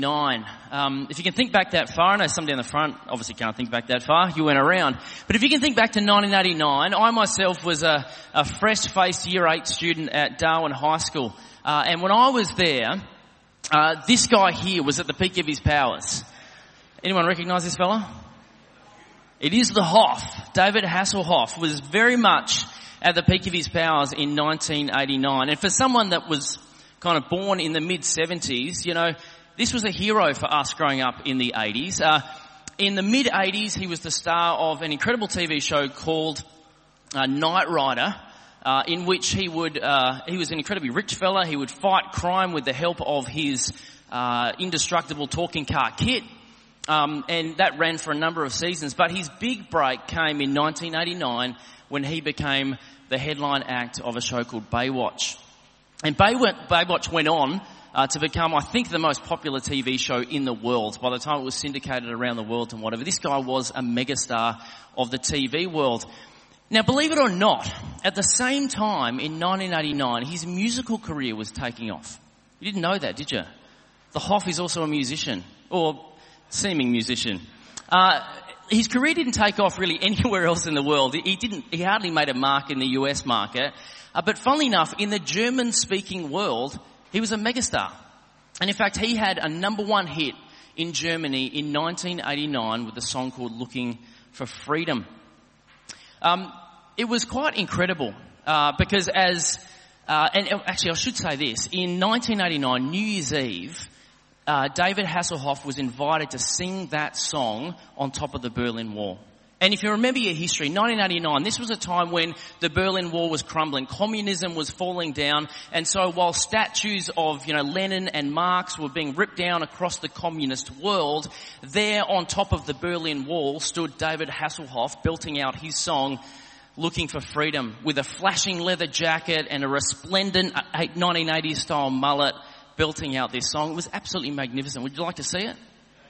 Nine. If you can think back that far, I know some down the front obviously can't think back that far, you went around. But if you can think back to 1989, I myself was a fresh-faced Year 8 student at Darwin High School. And when I was there, this guy here was at the peak of his powers. Anyone recognise this fella? It is the Hoff. David Hasselhoff was very much at the peak of his powers in 1989. And for someone that was kind of born in the mid-70s, you know, this was a hero for us growing up in the 80s. In the mid-80s, he was the star of an incredible TV show called Knight Rider, in which he was an incredibly rich fella. He would fight crime with the help of his indestructible talking car kit. And that ran for a number of seasons. But his big break came in 1989 when he became the headline act of a show called Baywatch. And Baywatch went on to become, I think, the most popular TV show in the world by the time it was syndicated around the world and whatever. This guy was a megastar of the TV world. Now, believe it or not, at the same time in 1989, his musical career was taking off. You didn't know that, did you? The Hoff is also a musician, or seeming musician. His career didn't take off really anywhere else in the world. He hardly made a mark in the US market. But funnily enough, in the German-speaking world, he was a megastar. And in fact, he had a number one hit in Germany in 1989 with a song called Looking for Freedom. It was quite incredible, because and actually I should say this, in 1989, New Year's Eve, David Hasselhoff was invited to sing that song on top of the Berlin Wall. And if you remember your history, 1989, this was a time when the Berlin Wall was crumbling. Communism was falling down. And so while statues of, Lenin and Marx were being ripped down across the communist world, there on top of the Berlin Wall stood David Hasselhoff belting out his song, Looking for Freedom, with a flashing leather jacket and a resplendent 1980s style mullet, belting out this song. It was absolutely magnificent. Would you like to see it?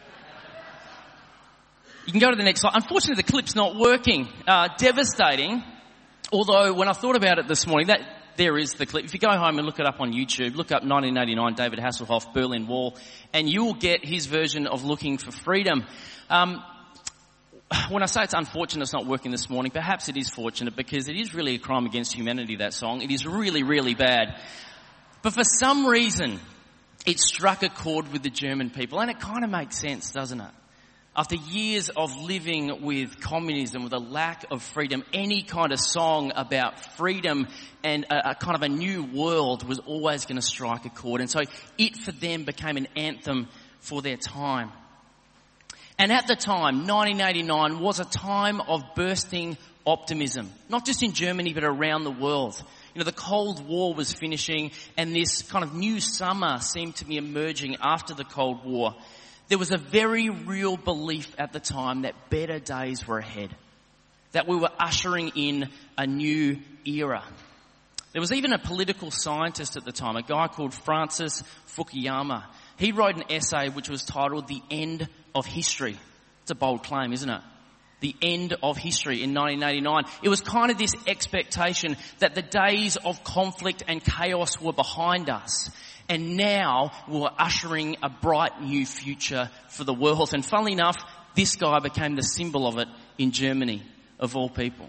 You can go to the next slide. Unfortunately, the clip's not working. Devastating. Although, when I thought about it this morning, there is the clip. If you go home and look it up on YouTube, look up 1989 David Hasselhoff, Berlin Wall, and you will get his version of Looking for Freedom. When I say it's unfortunate it's not working this morning, perhaps it is fortunate because it is really a crime against humanity, that song. It is really, really bad. But for some reason, it struck a chord with the German people, and it kind of makes sense, doesn't it? After years of living with communism, with a lack of freedom, any kind of song about freedom and a kind of a new world was always going to strike a chord. And so it for them became an anthem for their time. And at the time, 1989 was a time of bursting optimism, not just in Germany but around the world. The Cold War was finishing and this kind of new summer seemed to be emerging after the Cold War. There was a very real belief at the time that better days were ahead, that we were ushering in a new era. There was even a political scientist at the time, a guy called Francis Fukuyama. He wrote an essay which was titled The End of History. It's a bold claim, isn't it? The end of history in 1989. It was kind of this expectation that the days of conflict and chaos were behind us. And now we're ushering a bright new future for the world. And funnily enough, this guy became the symbol of it in Germany, of all people.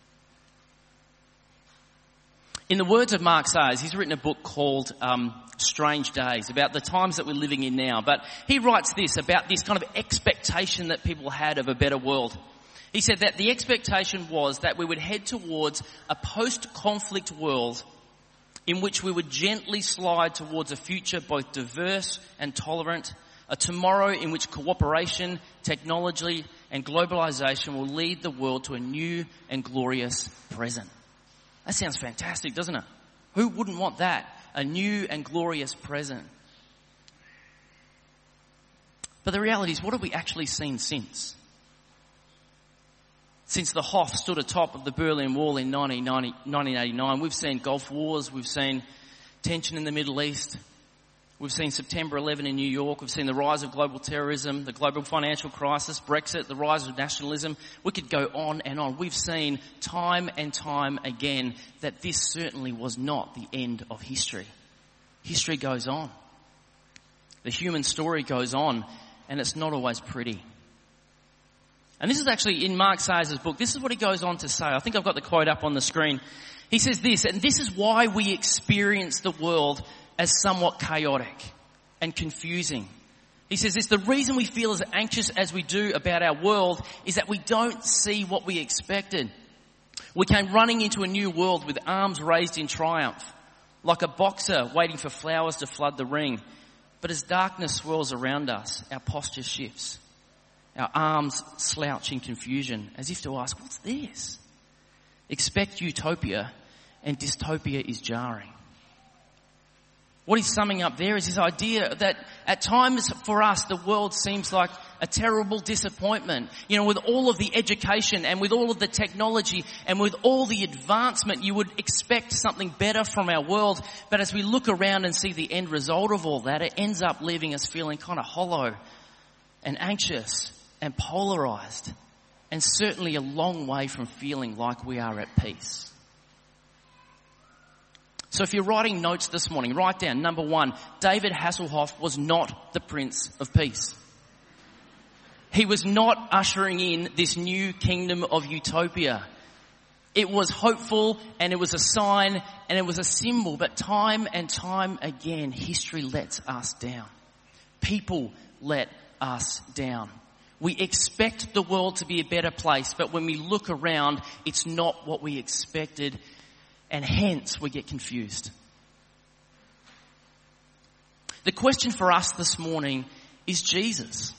In the words of Mark Sayers, he's written a book called Strange Days, about the times that we're living in now. But he writes this about this kind of expectation that people had of a better world. He said that the expectation was that we would head towards a post-conflict world in which we would gently slide towards a future both diverse and tolerant, a tomorrow in which cooperation, technology and globalization will lead the world to a new and glorious present. That sounds fantastic, doesn't it? Who wouldn't want that? A new and glorious present. But the reality is, what have we actually seen since? Since the Hoff stood atop of the Berlin Wall in 1989, we've seen Gulf Wars, we've seen tension in the Middle East, we've seen September 11 in New York, we've seen the rise of global terrorism, the global financial crisis, Brexit, the rise of nationalism. We could go on and on. We've seen time and time again that this certainly was not the end of history. History goes on. The human story goes on, and it's not always pretty. And this is actually in Mark Sayers' book. This is what he goes on to say. I think I've got the quote up on the screen. He says this, and this is why we experience the world as somewhat chaotic and confusing. He says this, the reason we feel as anxious as we do about our world is that we don't see what we expected. We came running into a new world with arms raised in triumph, like a boxer waiting for flowers to flood the ring. But as darkness swirls around us, our posture shifts. Our arms slouch in confusion, as if to ask, what's this? Expect utopia, and dystopia is jarring. What he's summing up there is his idea that at times for us, the world seems like a terrible disappointment. You know, with all of the education and with all of the technology and with all the advancement, you would expect something better from our world. But as we look around and see the end result of all that, it ends up leaving us feeling kind of hollow and anxious and polarized, and certainly a long way from feeling like we are at peace. So if you're writing notes this morning, write down, number 1, David Hasselhoff was not the Prince of Peace. He was not ushering in this new kingdom of utopia. It was hopeful, and it was a sign, and it was a symbol, but time and time again, history lets us down. People let us down. We expect the world to be a better place, but when we look around, it's not what we expected, and hence we get confused. The question for us this morning is Jesus.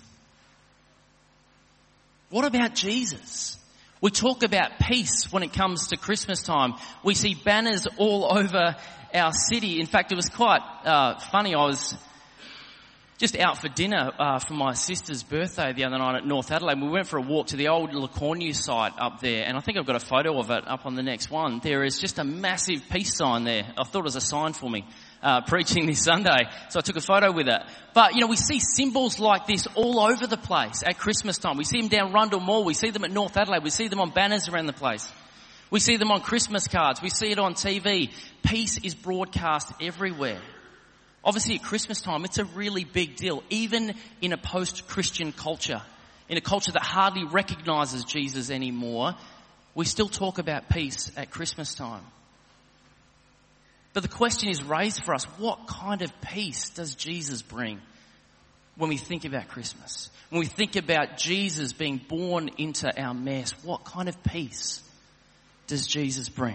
What about Jesus? We talk about peace when it comes to Christmas time. We see banners all over our city. In fact, it was quite funny. I was just out for dinner for my sister's birthday the other night at North Adelaide. We went for a walk to the old LeCornu site up there, and I think I've got a photo of it up on the next one. There is just a massive peace sign there. I thought it was a sign for me preaching this Sunday, so I took a photo with it. But, you know, we see symbols like this all over the place at Christmas time. We see them down Rundle Mall. We see them at North Adelaide. We see them on banners around the place. We see them on Christmas cards. We see it on TV. Peace is broadcast everywhere. Obviously at Christmas time, it's a really big deal, even in a post-Christian culture, in a culture that hardly recognizes Jesus anymore. We still talk about peace at Christmas time. But the question is raised for us, what kind of peace does Jesus bring when we think about Christmas? When we think about Jesus being born into our mess, what kind of peace does Jesus bring?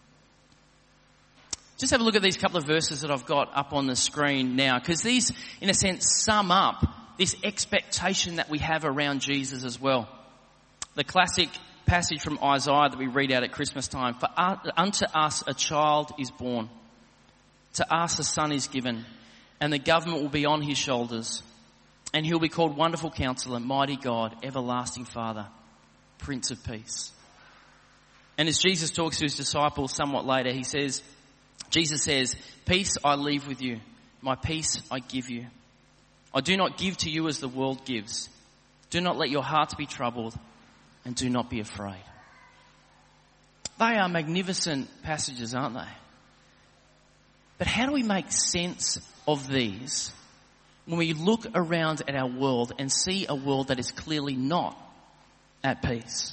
Just have a look at these couple of verses that I've got up on the screen now, because these, in a sense, sum up this expectation that we have around Jesus as well. The classic passage from Isaiah that we read out at Christmas time, for unto us a child is born, to us a son is given, and the government will be on his shoulders, and he'll be called Wonderful Counselor, Mighty God, Everlasting Father, Prince of Peace. And as Jesus talks to his disciples somewhat later, Jesus says, peace I leave with you, my peace I give you. I do not give to you as the world gives. Do not let your hearts be troubled, and do not be afraid. They are magnificent passages, aren't they? But how do we make sense of these when we look around at our world and see a world that is clearly not at peace?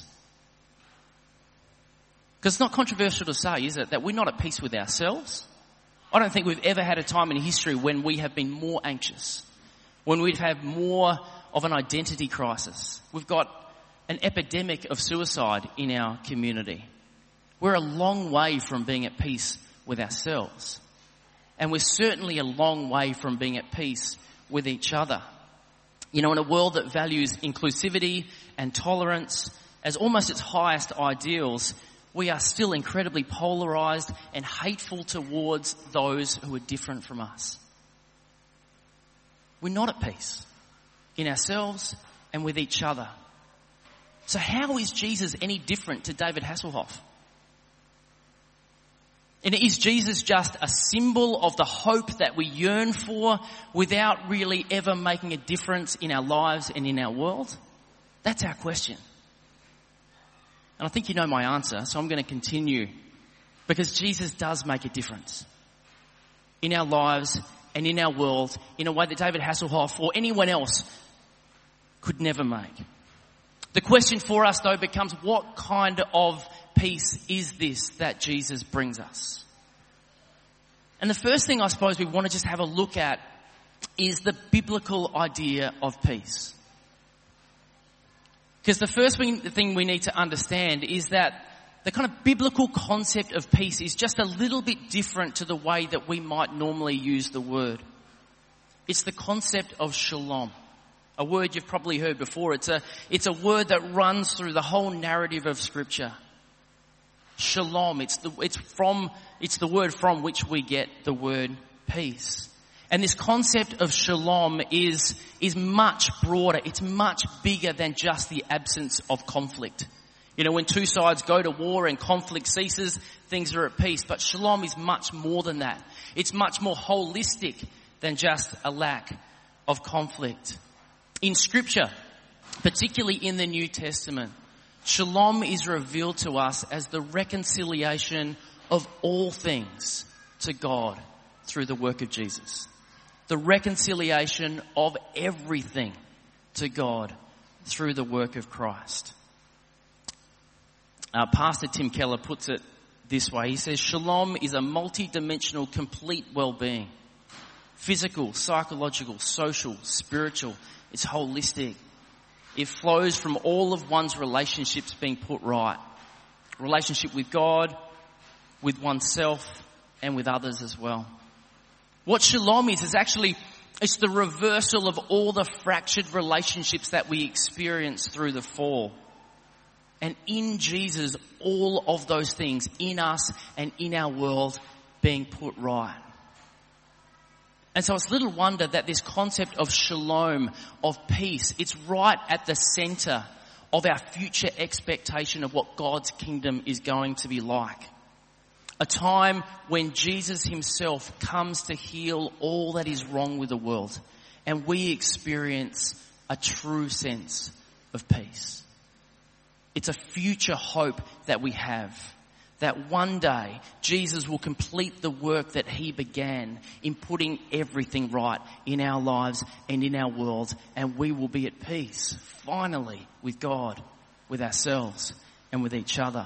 Because it's not controversial to say, is it, that we're not at peace with ourselves? I don't think we've ever had a time in history when we have been more anxious, when we've had more of an identity crisis. We've got an epidemic of suicide in our community. We're a long way from being at peace with ourselves. And we're certainly a long way from being at peace with each other. You know, in a world that values inclusivity and tolerance as almost its highest ideals, we are still incredibly polarized and hateful towards those who are different from us. We're not at peace in ourselves and with each other. So how is Jesus any different to David Hasselhoff? And is Jesus just a symbol of the hope that we yearn for without really ever making a difference in our lives and in our world? That's our question. And I think you know my answer, so I'm going to continue. Because Jesus does make a difference in our lives and in our world in a way that David Hasselhoff or anyone else could never make. The question for us, though, becomes what kind of peace is this that Jesus brings us? And the first thing I suppose we want to just have a look at is the biblical idea of peace. Because the first thing we need to understand is that the kind of biblical concept of peace is just a little bit different to the way that we might normally use the word. It's the concept of shalom. A word you've probably heard before. It's a word that runs through the whole narrative of Scripture. Shalom. It's the word from which we get the word peace. And this concept of shalom is much broader. It's much bigger than just the absence of conflict. You know, when two sides go to war and conflict ceases, things are at peace. But shalom is much more than that. It's much more holistic than just a lack of conflict. In Scripture, particularly in the New Testament, shalom is revealed to us as the reconciliation of all things to God through the work of Jesus. The reconciliation of everything to God through the work of Christ. Pastor Tim Keller puts it this way. He says, shalom is a multi-dimensional, complete well-being. Physical, psychological, social, spiritual. It's holistic. It flows from all of one's relationships being put right. Relationship with God, with oneself, and with others as well. What shalom is actually, it's the reversal of all the fractured relationships that we experience through the fall. And in Jesus, all of those things in us and in our world being put right. And so it's little wonder that this concept of shalom, of peace, it's right at the center of our future expectation of what God's kingdom is going to be like. A time when Jesus himself comes to heal all that is wrong with the world, and we experience a true sense of peace. It's a future hope that we have, that one day Jesus will complete the work that he began in putting everything right in our lives and in our world, and we will be at peace, finally, with God, with ourselves, and with each other.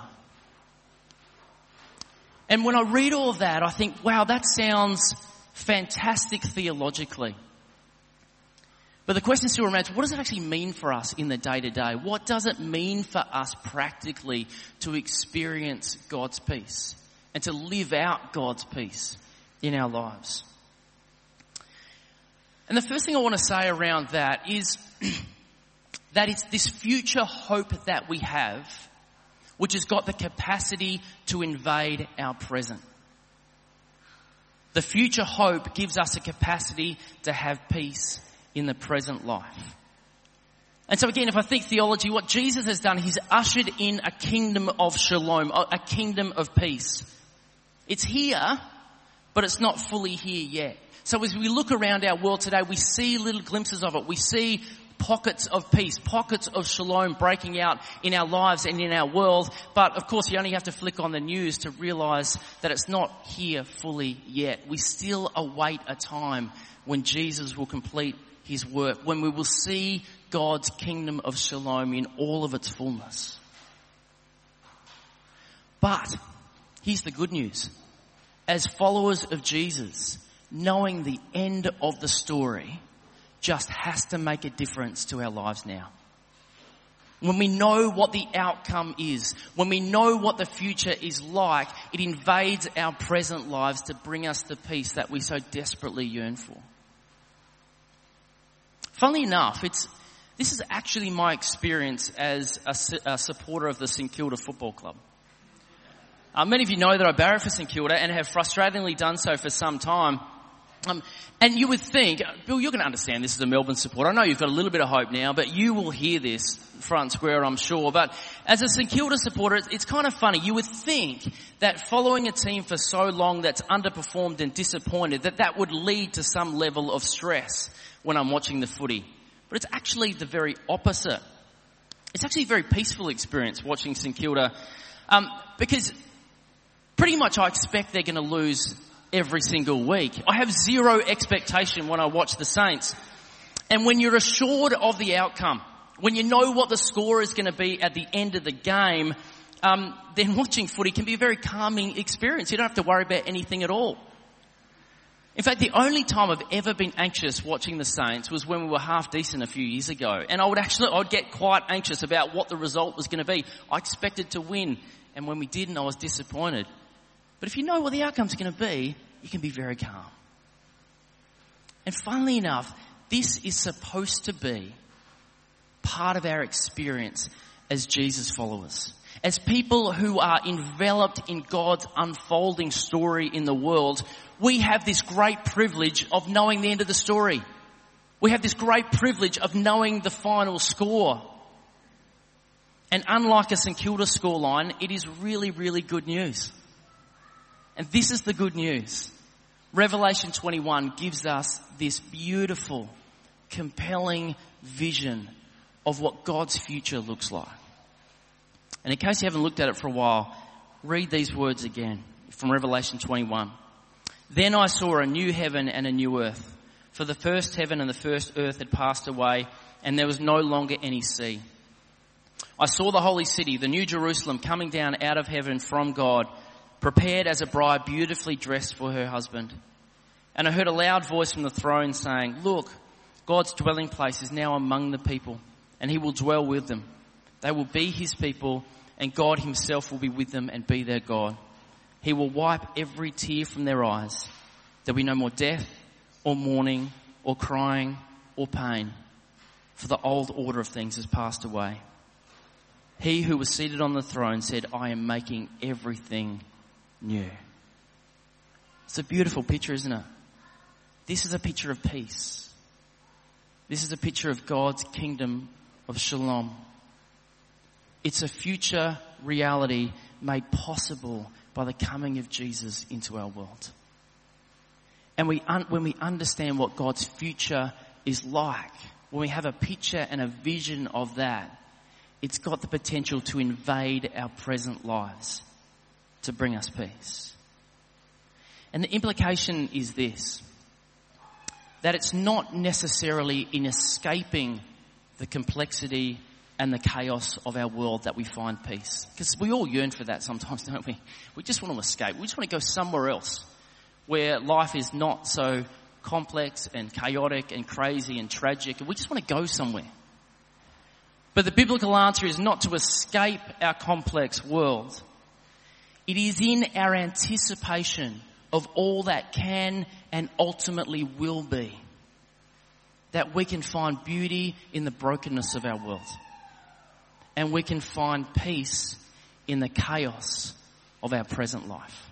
And when I read all of that, I think, wow, that sounds fantastic theologically. But the question still remains, what does it actually mean for us in the day-to-day? What does it mean for us practically to experience God's peace and to live out God's peace in our lives? And the first thing I want to say around that is that it's this future hope that we have which has got the capacity to invade our present. The future hope gives us a capacity to have peace in the present life. And so again, if I think theology, what Jesus has done, he's ushered in a kingdom of shalom, a kingdom of peace. It's here, but it's not fully here yet. So as we look around our world today, we see little glimpses of it. We see pockets of peace, pockets of shalom breaking out in our lives and in our world. But of course, you only have to flick on the news to realize that it's not here fully yet. We still await a time when Jesus will complete his work, when we will see God's kingdom of shalom in all of its fullness. But here's the good news. As followers of Jesus, knowing the end of the story just has to make a difference to our lives now. When we know what the outcome is, when we know what the future is like, it invades our present lives to bring us the peace that we so desperately yearn for. Funnily enough, this is actually my experience as a supporter of the St Kilda Football Club. Many of you know that I barrack for St Kilda and have frustratingly done so for some time. And you would think, Bill, you're going to understand this as a Melbourne supporter. I know you've got a little bit of hope now, but you will hear this front and square, I'm sure. But as a St Kilda supporter, it's kind of funny. You would think that following a team for so long that's underperformed and disappointed, that would lead to some level of stress when I'm watching the footy. But it's actually the very opposite. It's actually a very peaceful experience watching St Kilda, because pretty much I expect they're going to lose every single week. I have zero expectation when I watch the Saints. And when you're assured of the outcome, when you know what the score is going to be at the end of the game, then watching footy can be a very calming experience. You don't have to worry about anything at all. In fact, the only time I've ever been anxious watching the Saints was when we were half decent a few years ago. And I'd get quite anxious about what the result was going to be. I expected to win. And when we didn't, I was disappointed. But if you know what the outcome's going to be, you can be very calm. And funnily enough, this is supposed to be part of our experience as Jesus followers. As people who are enveloped in God's unfolding story in the world, we have this great privilege of knowing the end of the story. We have this great privilege of knowing the final score. And unlike a St Kilda scoreline, it is really, really good news. And this is the good news. Revelation 21 gives us this beautiful, compelling vision of what God's future looks like. And in case you haven't looked at it for a while, read these words again from Revelation 21. Then I saw a new heaven and a new earth, for the first heaven and the first earth had passed away, and there was no longer any sea. I saw the holy city, the new Jerusalem, coming down out of heaven from God, prepared as a bride beautifully dressed for her husband. And I heard a loud voice from the throne saying, "Look, God's dwelling place is now among the people, and he will dwell with them. They will be his people, and God himself will be with them and be their God. He will wipe every tear from their eyes. There'll be no more death or mourning or crying or pain, for the old order of things has passed away." He who was seated on the throne said, "I am making everything new." It's a beautiful picture, isn't it? This is a picture of peace. This is a picture of God's kingdom of shalom. It's a future reality made possible by the coming of Jesus into our world. And when we understand what God's future is like, when we have a picture and a vision of that, it's got the potential to invade our present lives, to bring us peace. And the implication is this, that it's not necessarily in escaping the complexity and the chaos of our world that we find peace. Because we all yearn for that sometimes, don't we? We just want to escape. We just want to go somewhere else where life is not so complex and chaotic and crazy and tragic. And we just want to go somewhere. But the biblical answer is not to escape our complex world. It is in our anticipation of all that can and ultimately will be that we can find beauty in the brokenness of our world. And we can find peace in the chaos of our present life.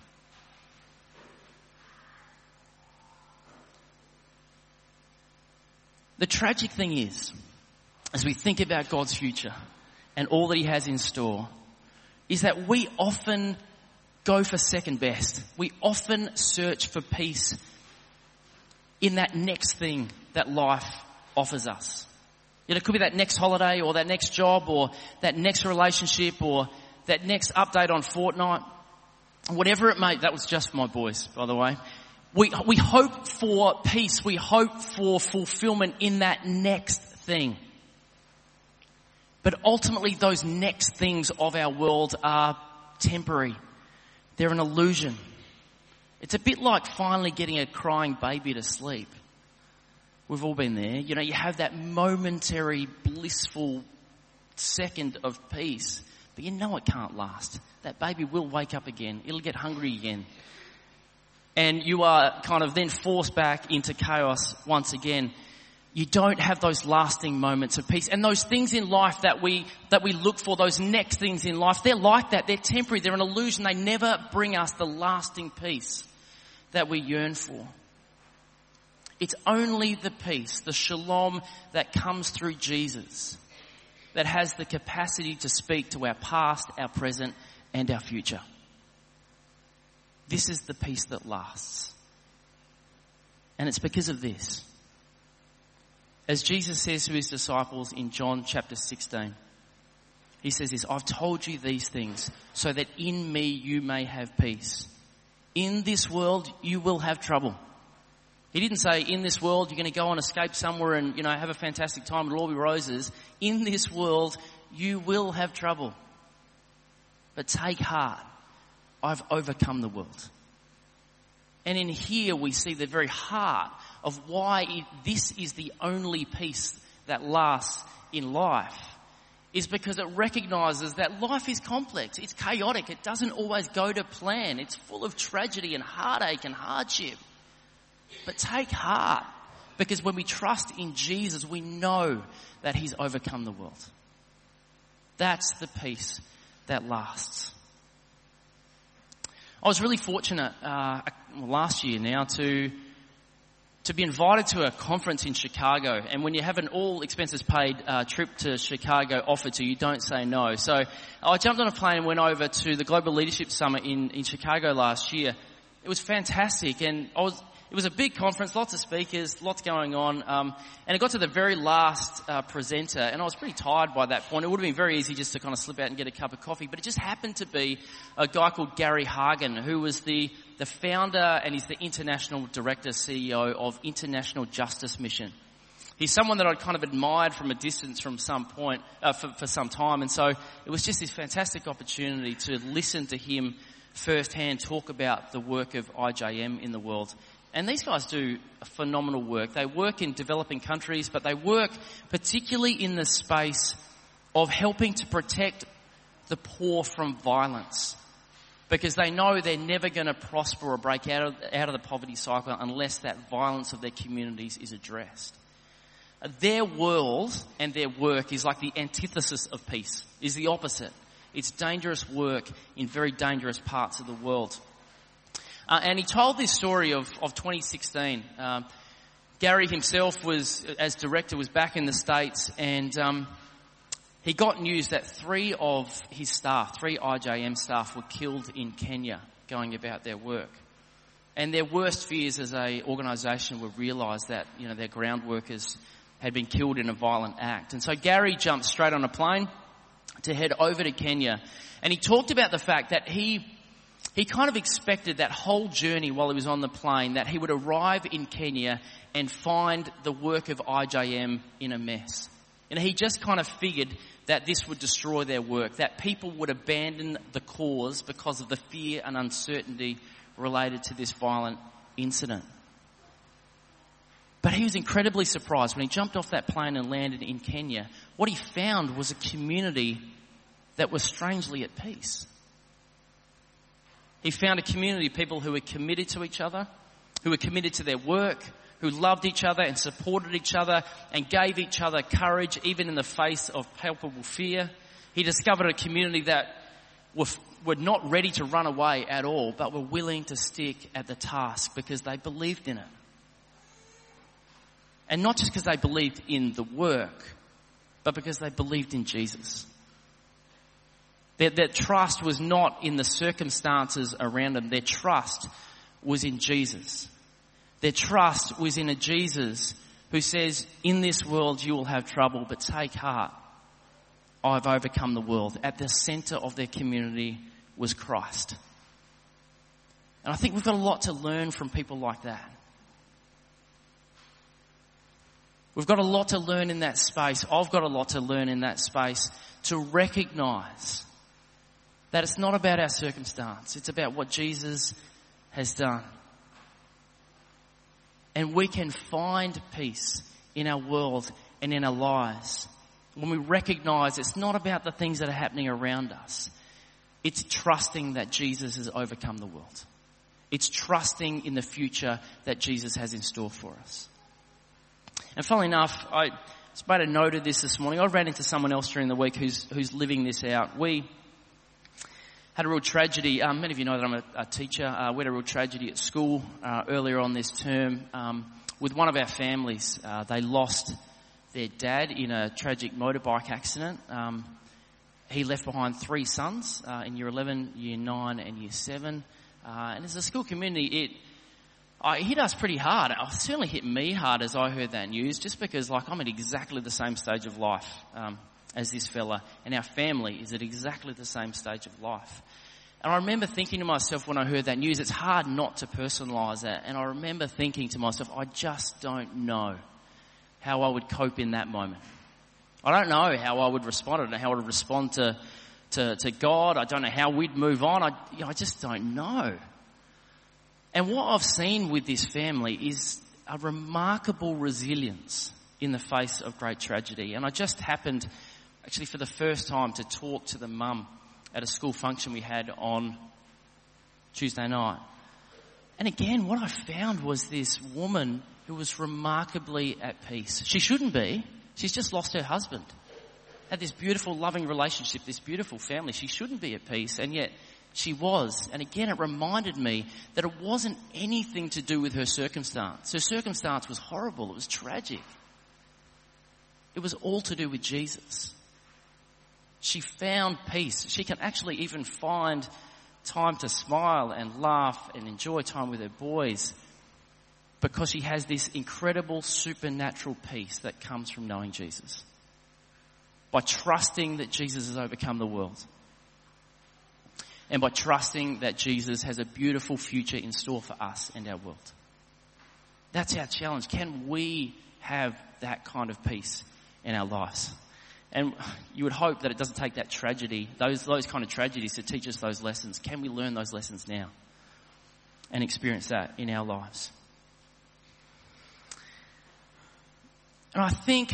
The tragic thing is, as we think about God's future and all that he has in store, is that we often go for second best. We often search for peace in that next thing that life offers us. You know, it could be that next holiday or that next job or that next relationship or that next update on Fortnite. Whatever it may, that was just my voice, by the way. We hope for peace. We hope for fulfillment in that next thing. But ultimately those next things of our world are temporary. They're an illusion. It's a bit like finally getting a crying baby to sleep. We've all been there. You know, you have that momentary, blissful second of peace, but you know it can't last. That baby will wake up again. It'll get hungry again. And you are kind of then forced back into chaos once again. You don't have those lasting moments of peace. And those things in life that we look for, those next things in life, they're like that. They're temporary. They're an illusion. They never bring us the lasting peace that we yearn for. It's only the peace, the shalom that comes through Jesus that has the capacity to speak to our past, our present, and our future. This is the peace that lasts. And it's because of this. As Jesus says to his disciples in John chapter 16, he says this, "I've told you these things so that in me you may have peace. In this world, you will have trouble. He didn't say, in this world, you're going to go and escape somewhere and, have a fantastic time, it'll all be roses. In this world, you will have trouble. But take heart. I've overcome the world. And in here, we see the very heart of why this is the only peace that lasts in life. Is because it recognizes that life is complex. It's chaotic. It doesn't always go to plan. It's full of tragedy and heartache and hardship. But take heart, because when we trust in Jesus, we know that he's overcome the world. That's the peace that lasts. I was really fortunate last year now to be invited to a conference in Chicago. And when you have an all expenses paid trip to Chicago offered to you, don't say no. So I jumped on a plane and went over to the Global Leadership Summit in Chicago last year. It was fantastic, and it was a big conference, lots of speakers, lots going on, and it got to the very last presenter, and I was pretty tired by that point. It would have been very easy just to kind of slip out and get a cup of coffee, but it just happened to be a guy called Gary Hagen, who was the founder and he's the international director, CEO of International Justice Mission. He's someone that I'd kind of admired from a distance from some point, for some time, and so it was just this fantastic opportunity to listen to him firsthand talk about the work of IJM in the world. And these guys do a phenomenal work. They work in developing countries, but they work particularly in the space of helping to protect the poor from violence. Because they know they're never going to prosper or break out of the poverty cycle unless that violence of their communities is addressed. Their world and their work is like the antithesis of peace, is the opposite. It's dangerous work in very dangerous parts of the world. And he told this story of 2016. Gary himself as director, was back in the States, and he got news that 3 of his staff, 3 IJM staff, were killed in Kenya going about their work. And their worst fears as an organisation were realised that, their ground workers had been killed in a violent act. And so Gary jumped straight on a plane to head over to Kenya. And he talked about the fact that he kind of expected that whole journey while he was on the plane that he would arrive in Kenya and find the work of IJM in a mess. And he just kind of figured that this would destroy their work, that people would abandon the cause because of the fear and uncertainty related to this violent incident. But he was incredibly surprised when he jumped off that plane and landed in Kenya. What he found was a community that was strangely at peace. He found a community of people who were committed to each other, who were committed to their work, who loved each other and supported each other and gave each other courage even in the face of palpable fear. He discovered a community that were not ready to run away at all, but were willing to stick at the task because they believed in it. And not just because they believed in the work, but because they believed in Jesus. Their trust was not in the circumstances around them. Their trust was in Jesus. Their trust was in a Jesus who says, in this world you will have trouble, but take heart. I've overcome the world. At the centre of their community was Christ. And I think we've got a lot to learn from people like that. We've got a lot to learn in that space. I've got a lot to learn in that space to recognise that it's not about our circumstance. It's about what Jesus has done. And we can find peace in our world and in our lives when we recognise it's not about the things that are happening around us. It's trusting that Jesus has overcome the world. It's trusting in the future that Jesus has in store for us. And funnily enough, I made a note of this morning. I ran into someone else during the week who's living this out. We had a real tragedy. Many of you know that I'm a teacher. We had a real tragedy at school earlier on this term with one of our families. They lost their dad in a tragic motorbike accident. He left behind 3 sons in Year 11, Year 9 and Year 7. And as a school community, it hit us pretty hard. It certainly hit me hard as I heard that news, just because I'm at exactly the same stage of life as this fella, and our family is at exactly the same stage of life. And I remember thinking to myself when I heard that news, it's hard not to personalise that. And I remember thinking to myself, I just don't know how I would cope in that moment. I don't know how I would respond. I don't know how I would respond to God. I don't know how we'd move on. I just don't know. And what I've seen with this family is a remarkable resilience in the face of great tragedy. And I just happened, actually for the first time, to talk to the mum at a school function we had on Tuesday night. And again, what I found was this woman who was remarkably at peace. She shouldn't be. She's just lost her husband. Had this beautiful, loving relationship, this beautiful family. She shouldn't be at peace, and yet she was. And again, it reminded me that it wasn't anything to do with her circumstance. Her circumstance was horrible. It was tragic. It was all to do with Jesus. She found peace. She can actually even find time to smile and laugh and enjoy time with her boys because she has this incredible supernatural peace that comes from knowing Jesus. By trusting that Jesus has overcome the world. And by trusting that Jesus has a beautiful future in store for us and our world. That's our challenge. Can we have that kind of peace in our lives? And you would hope that it doesn't take that tragedy, those kind of tragedies, to teach us those lessons. Can we learn those lessons now and experience that in our lives? And I think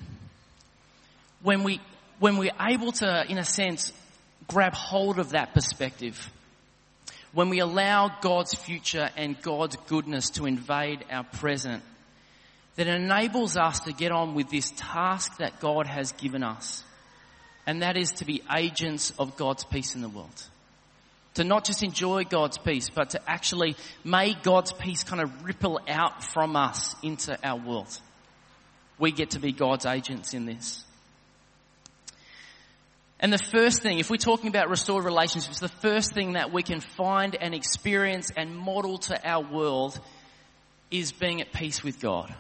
when we're able to, in a sense, grab hold of that perspective, when we allow God's future and God's goodness to invade our present, that enables us to get on with this task that God has given us. And that is to be agents of God's peace in the world. To not just enjoy God's peace, but to actually make God's peace kind of ripple out from us into our world. We get to be God's agents in this. And the first thing, if we're talking about restored relationships, the first thing that we can find and experience and model to our world is being at peace with God.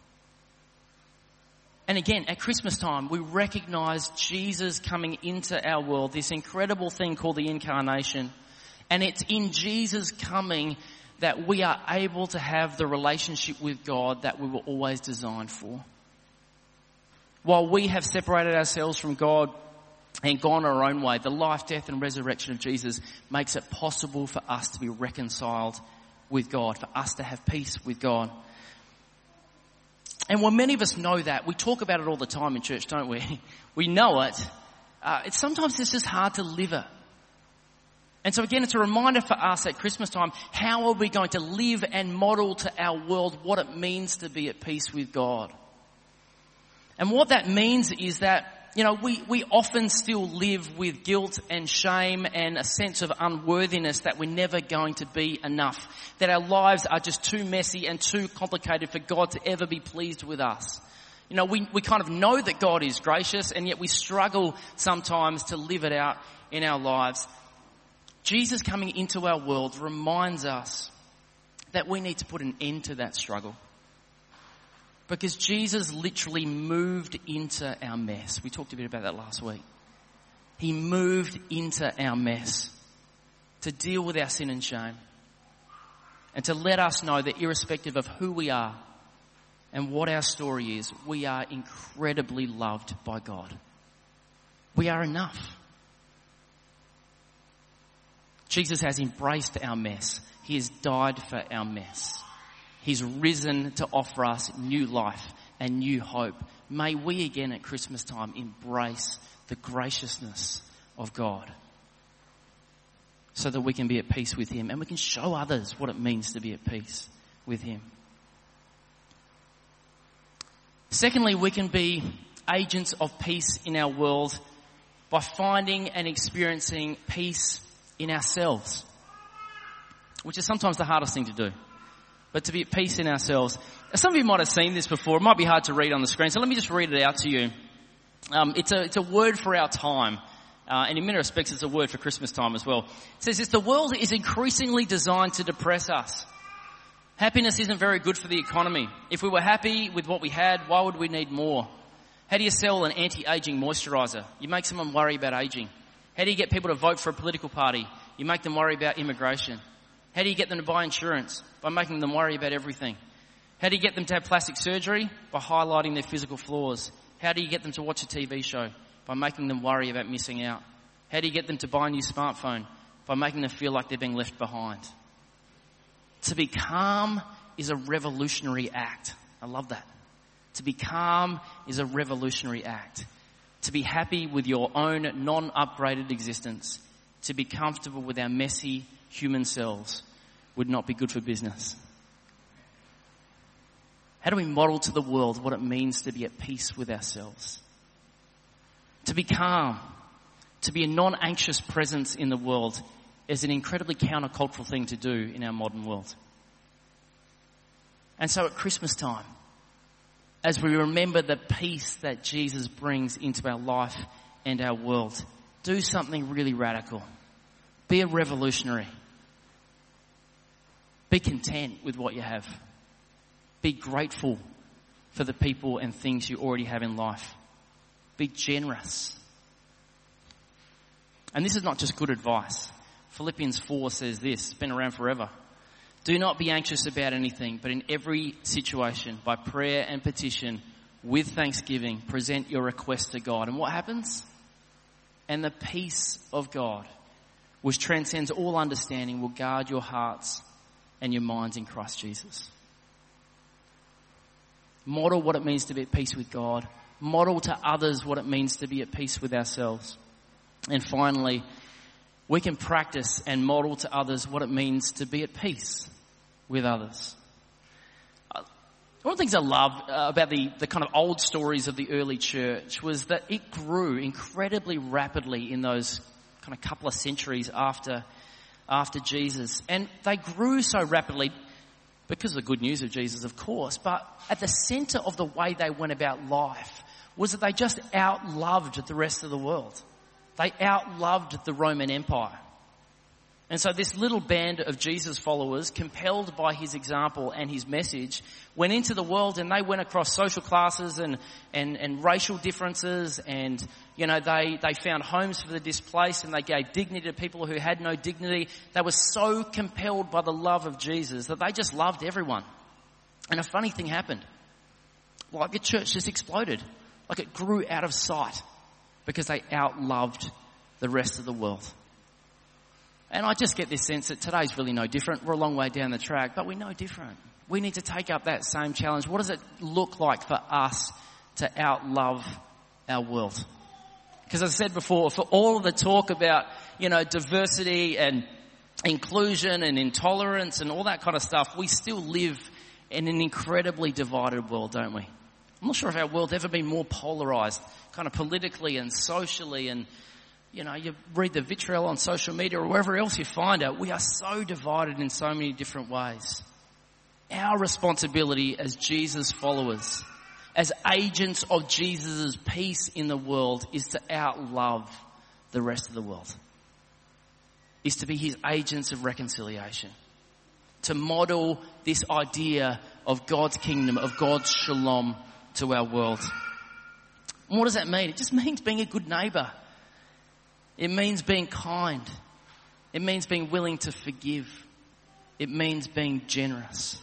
And again, at Christmas time, we recognise Jesus coming into our world, this incredible thing called the Incarnation. And it's in Jesus coming that we are able to have the relationship with God that we were always designed for. While we have separated ourselves from God and gone our own way, the life, death and resurrection of Jesus makes it possible for us to be reconciled with God, for us to have peace with God. And while many of us know that, we talk about it all the time in church, don't we? We know it. Sometimes it's just hard to live it. And so again, it's a reminder for us at Christmas time, how are we going to live and model to our world what it means to be at peace with God? And what that means is that, we often still live with guilt and shame and a sense of unworthiness that we're never going to be enough. That our lives are just too messy and too complicated for God to ever be pleased with us. We kind of know that God is gracious, and yet we struggle sometimes to live it out in our lives. Jesus coming into our world reminds us that we need to put an end to that struggle. Because Jesus literally moved into our mess. We talked a bit about that last week. He moved into our mess to deal with our sin and shame. And to let us know that irrespective of who we are and what our story is, we are incredibly loved by God. We are enough. Jesus has embraced our mess. He has died for our mess. He's risen to offer us new life and new hope. May we again at Christmas time embrace the graciousness of God so that we can be at peace with Him and we can show others what it means to be at peace with Him. Secondly, we can be agents of peace in our world by finding and experiencing peace in ourselves, which is sometimes the hardest thing to do. But to be at peace in ourselves. Some of you might have seen this before. It might be hard to read on the screen, so let me just read it out to you. It's a word for our time. And in many respects, it's a word for Christmas time as well. It says this: the world is increasingly designed to depress us. Happiness isn't very good for the economy. If we were happy with what we had, why would we need more? How do you sell an anti-aging moisturiser? You make someone worry about aging. How do you get people to vote for a political party? You make them worry about immigration. How do you get them to buy insurance? By making them worry about everything. How do you get them to have plastic surgery? By highlighting their physical flaws. How do you get them to watch a TV show? By making them worry about missing out. How do you get them to buy a new smartphone? By making them feel like they're being left behind. To be calm is a revolutionary act. I love that. To be calm is a revolutionary act. To be happy with your own non-upgraded existence, to be comfortable with our messy human selves, would not be good for business. How do we model to the world what it means to be at peace with ourselves? To be calm, to be a non-anxious presence in the world is an incredibly countercultural thing to do in our modern world. And so at Christmas time, as we remember the peace that Jesus brings into our life and our world, do something really radical. Be a revolutionary. Be content with what you have. Be grateful for the people and things you already have in life. Be generous. And this is not just good advice. Philippians 4 says this, it's been around forever. Do not be anxious about anything, but in every situation, by prayer and petition, with thanksgiving, present your requests to God. And what happens? And the peace of God, which transcends all understanding, will guard your hearts and your minds in Christ Jesus. Model what it means to be at peace with God. Model to others what it means to be at peace with ourselves. And finally, we can practice and model to others what it means to be at peace with others. One of the things I love about the kind of old stories of the early church was that it grew incredibly rapidly in those kind of couple of centuries after Jesus. And they grew so rapidly because of the good news of Jesus, of course, but at the centre of the way they went about life was that they just outloved the rest of the world. They outloved the Roman Empire. And so this little band of Jesus followers, compelled by his example and his message, went into the world and they went across social classes and racial differences, and, you know, they found homes for the displaced and they gave dignity to people who had no dignity. They were so compelled by the love of Jesus that they just loved everyone. And a funny thing happened. Like the church just exploded. Like it grew out of sight because they outloved the rest of the world. And I just get this sense that today's really no different. We're a long way down the track, but we're no different. We need to take up that same challenge. What does it look like for us to outlove our world? Because as I said before, for all of the talk about, you know, diversity and inclusion and intolerance and all that kind of stuff, we still live in an incredibly divided world, don't we? I'm not sure if our world's ever been more polarised, kind of politically and socially, and, you know, you read the vitriol on social media or wherever else you find it. We are so divided in so many different ways. Our responsibility as Jesus followers, as agents of Jesus' peace in the world, is to outlove the rest of the world. Is to be his agents of reconciliation. To model this idea of God's kingdom, of God's shalom to our world. And what does that mean? It just means being a good neighbour. It means being kind. It means being willing to forgive. It means being generous.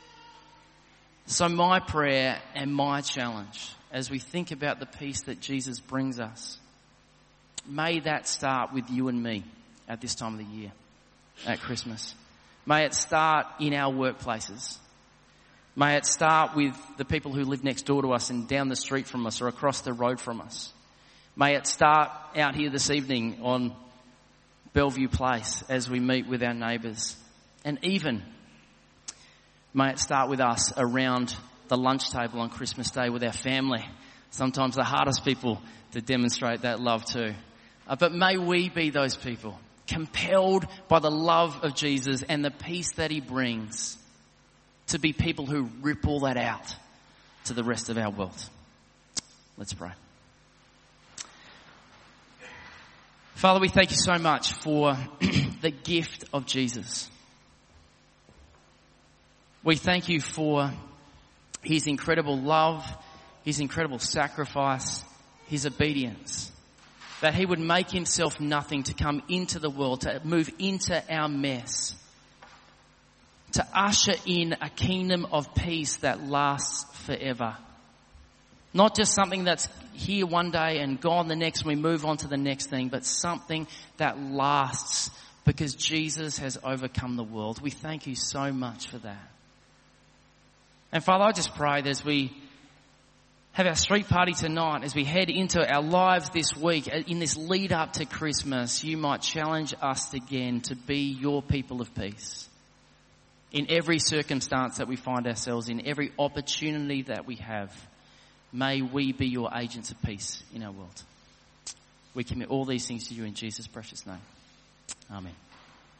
So my prayer and my challenge as we think about the peace that Jesus brings us, may that start with you and me at this time of the year, at Christmas. May it start in our workplaces. May it start with the people who live next door to us and down the street from us or across the road from us. May it start out here this evening on Bellevue Place as we meet with our neighbours. And even may it start with us around the lunch table on Christmas Day with our family. Sometimes the hardest people to demonstrate that love to. But may we be those people, compelled by the love of Jesus and the peace that he brings, to be people who ripple that out to the rest of our world. Let's pray. Father, we thank you so much for the gift of Jesus. We thank you for his incredible love, his incredible sacrifice, his obedience. that he would make himself nothing to come into the world, to move into our mess, to usher in a kingdom of peace that lasts forever. Not just something that's here one day and gone the next, and we move on to the next thing, but something that lasts because Jesus has overcome the world. We thank you so much for that. And Father, I just pray that as we have our street party tonight, as we head into our lives this week, in this lead up to Christmas, you might challenge us again to be your people of peace. In every circumstance that we find ourselves in, every opportunity that we have, may we be your agents of peace in our world. We commit all these things to you in Jesus' precious name. Amen.